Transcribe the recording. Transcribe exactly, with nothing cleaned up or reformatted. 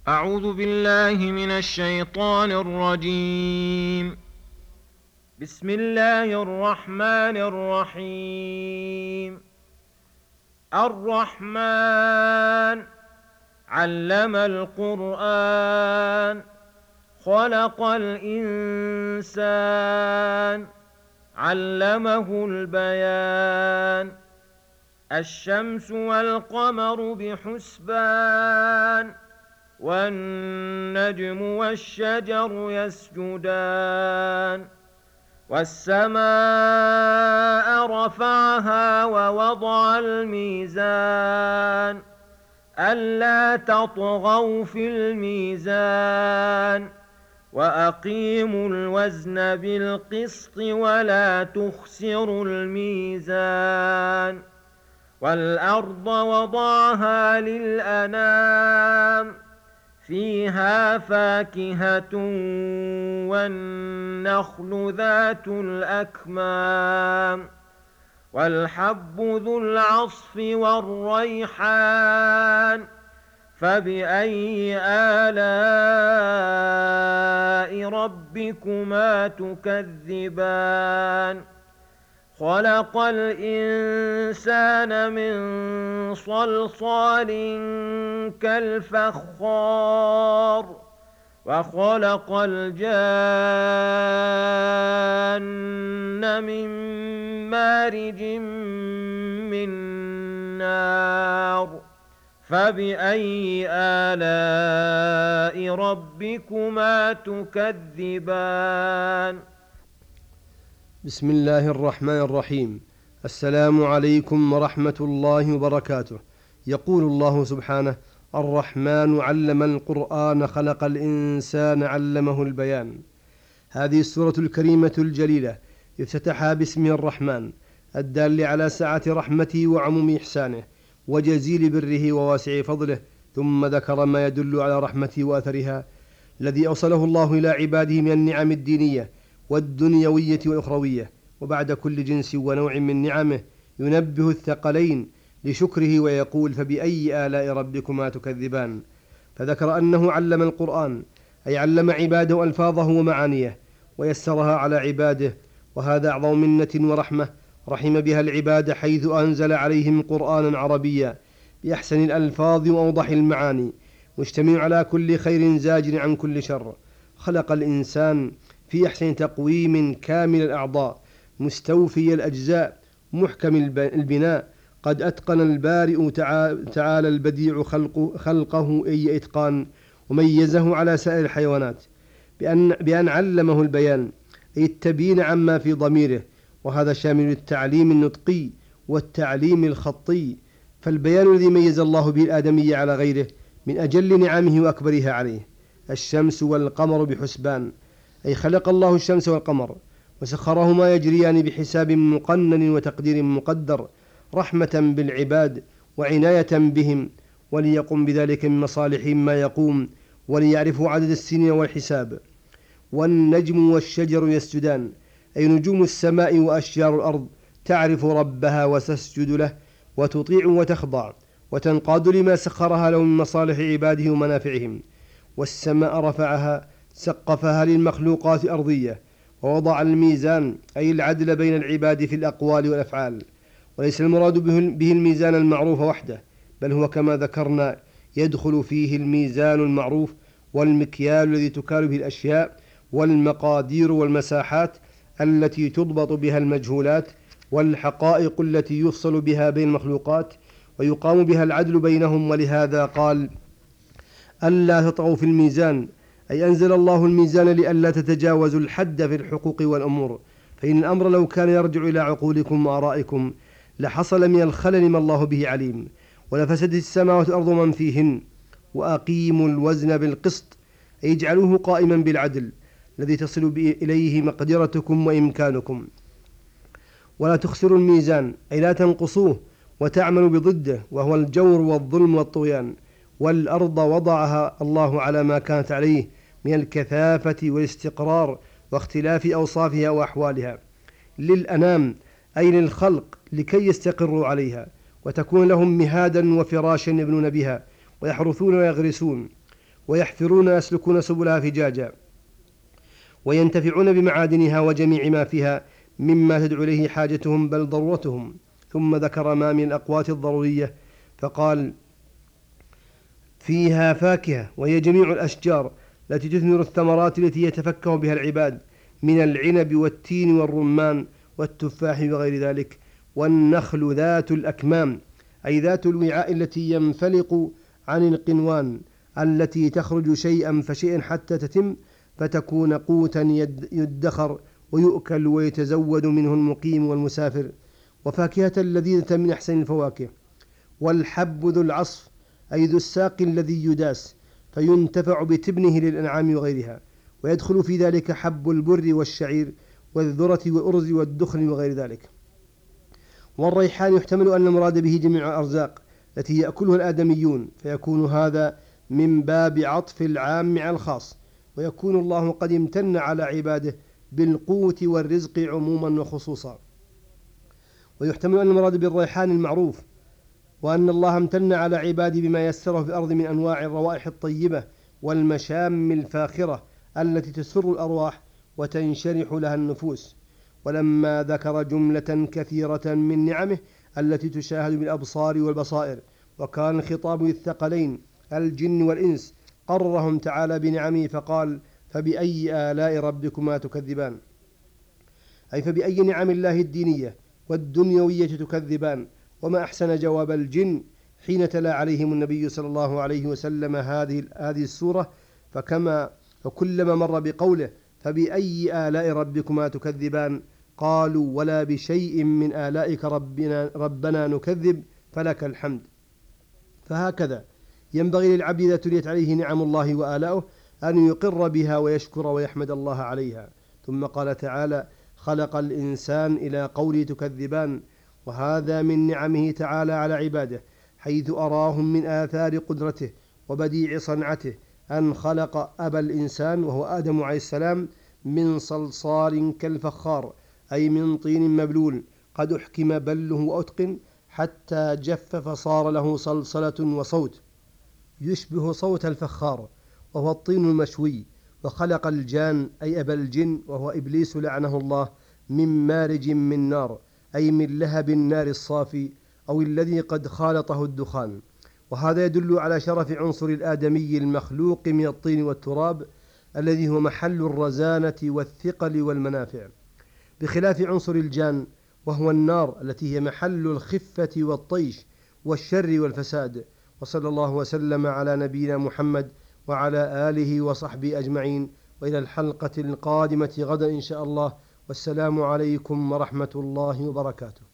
أعوذ بالله من الشيطان الرجيم. بسم الله الرحمن الرحيم. الرحمن علم القرآن خلق الإنسان علمه البيان. الشمس والقمر بحسبان والنجم والشجر يسجدان. والسماء رفعها ووضع الميزان ألا تطغوا في الميزان وأقيموا الوزن بالقسط ولا تخسروا الميزان. والأرض وضعها للأنام فيها فاكهة والنخل ذات الأكمام والحب ذو العصف والريحان. فبأي آلاء ربكما تكذبان؟ خلق الإنسان من صلصال كالفخار وخلق الجان من مارج من نار. فبأي آلاء ربكما تكذبان؟ بسم الله الرحمن الرحيم. السلام عليكم ورحمة الله وبركاته. يقول الله سبحانه: الرحمن علم القرآن خلق الإنسان علمه البيان. هذه السورة الكريمة الجليلة افتتحها باسمه الرحمن الدال على سعة رحمته وعموم إحسانه وجزيل بره وواسع فضله، ثم ذكر ما يدل على رحمته وأثرها الذي أوصله الله إلى عباده من النعم الدينية والدنيوية والأخروية. وبعد كل جنس ونوع من نعمه ينبه الثقلين لشكره ويقول: فبأي آلاء ربكما تكذبان؟ فذكر أنه علم القرآن، أي علم عباده ألفاظه ومعانيه ويسرها على عباده، وهذا أعظم منة ورحمة رحم بها العباد، حيث أنزل عليهم قرآنا عربيا بأحسن الألفاظ وأوضح المعاني، مجتمع على كل خير زاجر عن كل شر. خلق الإنسان في أحسن تقويم كامل الأعضاء مستوفي الأجزاء محكم البناء، قد أتقن البارئ تعالى البديع خلقه, خلقه أي إتقان، وميزه على سائر الحيوانات بأن, بأن علمه البيان، أي التبيين عما في ضميره، وهذا شامل التعليم النطقي والتعليم الخطي. فالبيان الذي ميز الله به الآدمي على غيره من أجل نعمه وأكبرها عليه. الشمس والقمر بحسبان، أي خلق الله الشمس والقمر وسخرهما يجريان بحساب مقنن وتقدير مقدر، رحمة بالعباد وعناية بهم، وليقم بذلك من مصالحهم ما يقوم، وليعرفوا عدد السنين والحساب. والنجم والشجر يسجدان، أي نجوم السماء وأشجار الأرض تعرف ربها وتسجد له وتطيع وتخضع وتنقاد لما سخرها له من مصالح عباده ومنافعهم. والسماء رفعها سقفها للمخلوقات الأرضية، ووضع الميزان، أي العدل بين العباد في الأقوال والأفعال. وليس المراد به الميزان المعروف وحده، بل هو كما ذكرنا يدخل فيه الميزان المعروف والمكيال الذي تكال به الأشياء، والمقادير والمساحات التي تضبط بها المجهولات، والحقائق التي يفصل بها بين المخلوقات ويقام بها العدل بينهم. ولهذا قال: ألا تطغوا في الميزان، أي أنزل الله الميزان لئلا تتجاوزوا الحد في الحقوق والأمور، فإن الأمر لو كان يرجع إلى عقولكم وآرائكم لحصل من الخلل ما الله به عليم، ولفسدت السماوات والأرض من فيهن. وأقيموا الوزن بالقسط، أي اجعلوه قائما بالعدل الذي تصل إليه مقدرتكم وإمكانكم، ولا تخسروا الميزان، أي لا تنقصوه وتعملوا بضده، وهو الجور والظلم والطغيان. والأرض وضعها الله على ما كانت عليه من الكثافة والاستقرار واختلاف أوصافها وأحوالها للأنام، أي للخلق، لكي يستقروا عليها وتكون لهم مهادا وفراشا يبنون بها ويحرثون ويغرسون. ويحفرون يسلكون سبلها فجاجا، وينتفعون بمعادنها وجميع ما فيها مما تدعو إليه حاجتهم بل ضرورتهم. ثم ذكر ما من الأقوات الضرورية فقال: فيها فاكهة، وهي جميع الأشجار التي تثمر الثمرات التي يتفكه بها العباد من العنب والتين والرمان والتفاح وغير ذلك، والنخل ذات الأكمام أي ذات الوعاء التي ينفلق عن القنوان التي تخرج شيئا فشيئا حتى تتم فتكون قوتا يدخر ويؤكل ويتزود منه المقيم والمسافر، وفاكهة لذيذة من أحسن الفواكه. والحب ذو العصف أي ذو الساق الذي يداس فينتفع بتبنه للأنعام وغيرها، ويدخل في ذلك حب البر والشعير والذرة والأرز والدخن وغير ذلك. والريحان يحتمل أن المراد به جميع الأرزاق التي يأكلها الآدميون، فيكون هذا من باب عطف العام على الخاص، ويكون الله قد امتن على عباده بالقوت والرزق عموما وخصوصا. ويحتمل أن المراد بالريحان المعروف، وأن الله امتن على عباده بما يسره في الأرض من أنواع الروائح الطيبة والمشام الفاخرة التي تسر الأرواح وتنشرح لها النفوس. ولما ذكر جملة كثيرة من نعمه التي تشاهد بالأبصار والبصائر، وكان الخطاب للثقلين الجن والإنس، قررهم تعالى بنعمه فقال: فبأي آلاء ربكما تكذبان، أي فبأي نعم الله الدينية والدنيوية تكذبان. وما أحسن جواب الجن حين تلا عليهم النبي صلى الله عليه وسلم هذه هذه السورة، فكما فكلما مر بقوله فبأي آلاء ربكما تكذبان قالوا: ولا بشيء من آلائك ربنا, ربنا نكذب فلك الحمد. فهكذا ينبغي للعبد إذا تليت عليه نعم الله وآلاؤه أن يقر بها ويشكر ويحمد الله عليها. ثم قال تعالى: خلق الإنسان إلى قوله تكذبان، وهذا من نعمه تعالى على عباده، حيث أراهم من آثار قدرته وبديع صنعته أن خلق أبا الإنسان وهو آدم عليه السلام من صلصال كالفخار، أي من طين مبلول قد أحكم بله وأتقن حتى جف فصار له صلصلة وصوت يشبه صوت الفخار وهو الطين المشوي. وخلق الجان أي أبا الجن وهو إبليس لعنه الله من مارج من نار، أي من لهب النار الصافي أو الذي قد خالطه الدخان. وهذا يدل على شرف عنصر الآدمي المخلوق من الطين والتراب الذي هو محل الرزانة والثقل والمنافع، بخلاف عنصر الجان وهو النار التي هي محل الخفة والطيش والشر والفساد. وصلى الله وسلم على نبينا محمد وعلى آله وصحبه أجمعين، وإلى الحلقة القادمة غدا إن شاء الله، والسلام عليكم ورحمة الله وبركاته.